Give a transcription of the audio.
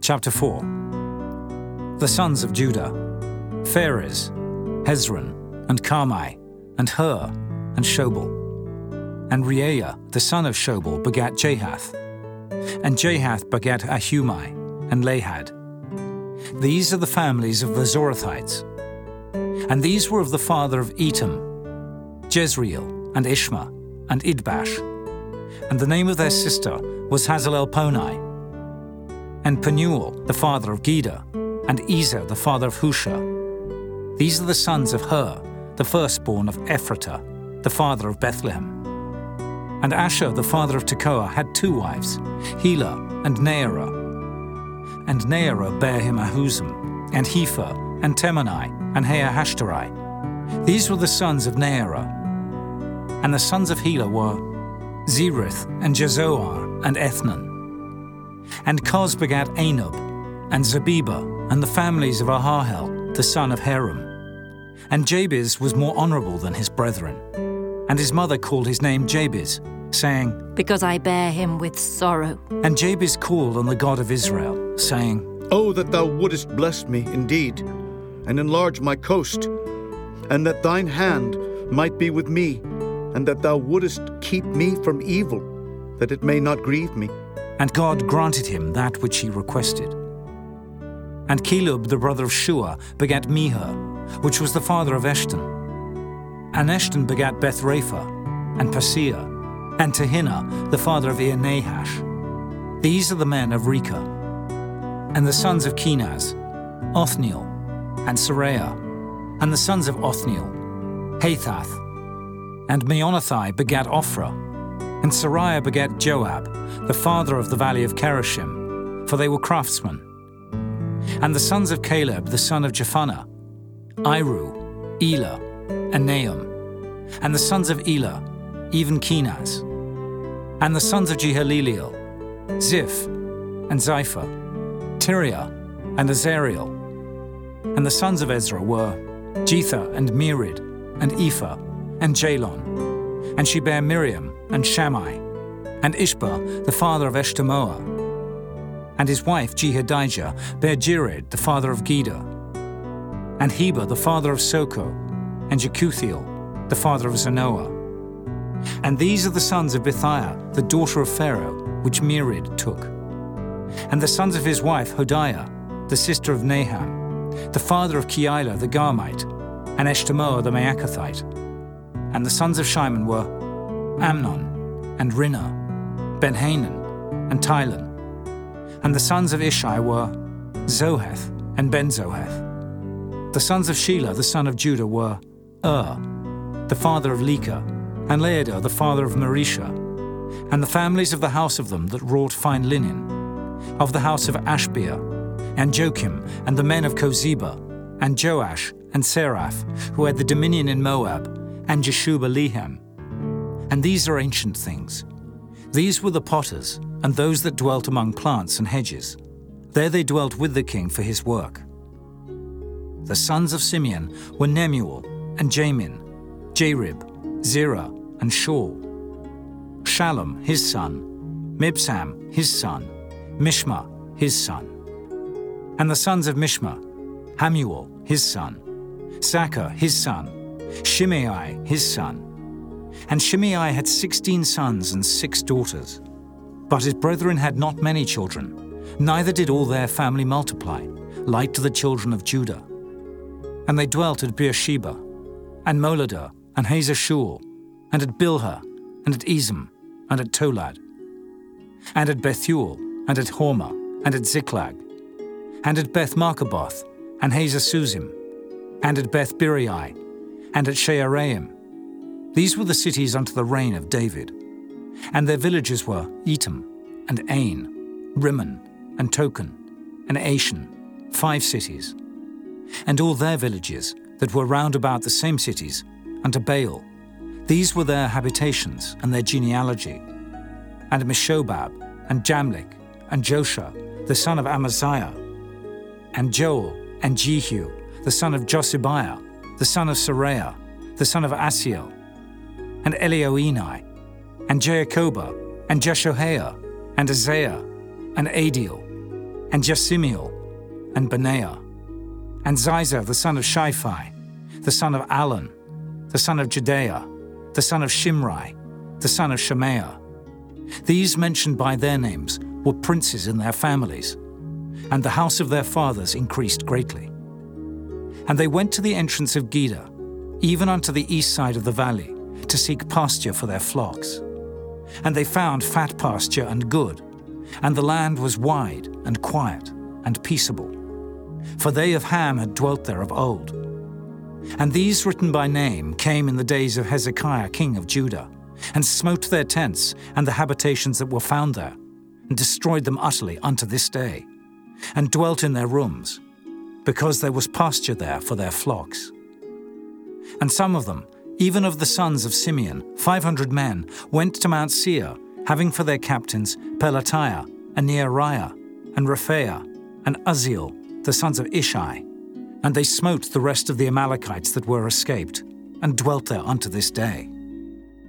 Chapter 4. The sons of Judah: Pharez, Hezron, and Carmi, and Hur, and Shobal. And Reaiah, the son of Shobal, begat Jahath. And Jahath begat Ahumai, and Lahad. These are the families of the Zorathites. And these were of the father of Etam, Jezreel, and Ishma, and Idbash. And the name of their sister was Hazelelponi. And Penuel, the father of Geder, and Ezer, the father of Husha. These are the sons of Hur, the firstborn of Ephratah, the father of Bethlehem. And Asher, the father of Tekoa, had 2 wives, Helah and Naarah. And Naarah bare him Ahuzam, and Hepher, and Temani, and Haahashtari. These were the sons of Naarah. And the sons of Helah were Zerith, and Jezoar, and Ethnan. And Koz begat Anub, and Zabibah, and the families of Aharhel, the son of Harum. And Jabez was more honourable than his brethren. And his mother called his name Jabez, saying, Because I bear him with sorrow. And Jabez called on the God of Israel, saying, Oh, that thou wouldest bless me indeed, and enlarge my coast, and that thine hand might be with me, and that thou wouldest keep me from evil, that it may not grieve me. And God granted him that which he requested. And Caleb, the brother of Shua, begat Mihir, which was the father of Eshton. And Eshton begat Bethrapha, and Paseah, and Tehinnah, the father of Nahash. These are the men of Rechah. And the sons of Kenaz, Othniel, and Seraiah. And the sons of Othniel, Hathath. And Meonothai begat Ophrah. And Seraiah begat Joab, the father of the valley of Kerashim, for they were craftsmen. And the sons of Caleb, the son of Jephunneh, Iru, Elah, and Nahum. And the sons of Elah, even Kenaz. And the sons of Jehaleleel, Ziph, and Zipha, Tiriah, and Azariel. And the sons of Ezra were Jether, and Merid, and Ephah, and Jalon. And she bare Miriam, and Shammai, and Ishbah, the father of Eshtemoa. And his wife Jehadijah bare Jered, the father of Geder. And Heber, the father of Soko, and Jekuthiel, the father of Zanoah. And these are the sons of Bithiah, the daughter of Pharaoh, which Merid took. And the sons of his wife Hodiah, the sister of Naham, the father of Keilah the Garmite, and Eshtemoa the Maacathite. And the sons of Shimon were Amnon, and Rinnah, Ben-Hanan, and Tilon. And the sons of Ishai were Zoheth, and Ben-Zoheth. The sons of Shelah, the son of Judah, were the father of Leka, and Laodah, the father of Marisha. And the families of the house of them that wrought fine linen, of the house of Ashbea, and Joachim, and the men of Kozeba, and Joash, and Seraph, who had the dominion in Moab, and Jeshuba-Lehem. And these are ancient things. These were the potters, and those that dwelt among plants and hedges. There they dwelt with the king for his work. The sons of Simeon were Nemuel, and Jamin, Jarib, Zerah, and Shaul. Shallum, his son, Mibsam, his son, Mishma, his son. And the sons of Mishma, Hamuel, his son, Sacher, his son, Shimei, his son. And Shimei had 16 sons and 6 daughters. But his brethren had not many children, neither did all their family multiply, like to the children of Judah. And they dwelt at Beersheba, and Moladah, and Hazar-Shual, and at Bilhah, and at Ezem, and at Tolad, and at Bethuel, and at Hormah, and at Ziklag, and at Beth-Markaboth, and Hazar-Suzim, and at Beth-Birai, and at Shearaim. These were the cities unto the reign of David. And their villages were Etam, and Ain, Rimmon, and Token, and Ashan, 5 cities. And all their villages, that were round about the same cities, unto Baal. These were their habitations, and their genealogy. And Meshobab, and Jamlik, and Joshua, the son of Amaziah, and Joel, and Jehu, the son of Josibiah, the son of Seraiah, the son of Asiel, and Elioenai, and Jaakobah, and Jeshohaiah, and Azariah, and Adiel, and Jesimiel, and Benaiah, and Ziza the son of Shaphi, the son of Alon, the son of Jedaiah, the son of Shimri, the son of Shemaiah. These mentioned by their names were princes in their families, and the house of their fathers increased greatly. And they went to the entrance of Geder, even unto the east side of the valley, to seek pasture for their flocks. And they found fat pasture and good, and the land was wide and quiet and peaceable, for they of Ham had dwelt there of old. And these written by name came in the days of Hezekiah king of Judah, and smote their tents and the habitations that were found there, and destroyed them utterly unto this day, and dwelt in their rooms, because there was pasture there for their flocks. And some of them, even of the sons of Simeon, 500 men, went to Mount Seir, having for their captains Pelatiah, and Neariah, and Rephaiah, and Uzziel, the sons of Ishi. And they smote the rest of the Amalekites that were escaped, and dwelt there unto this day.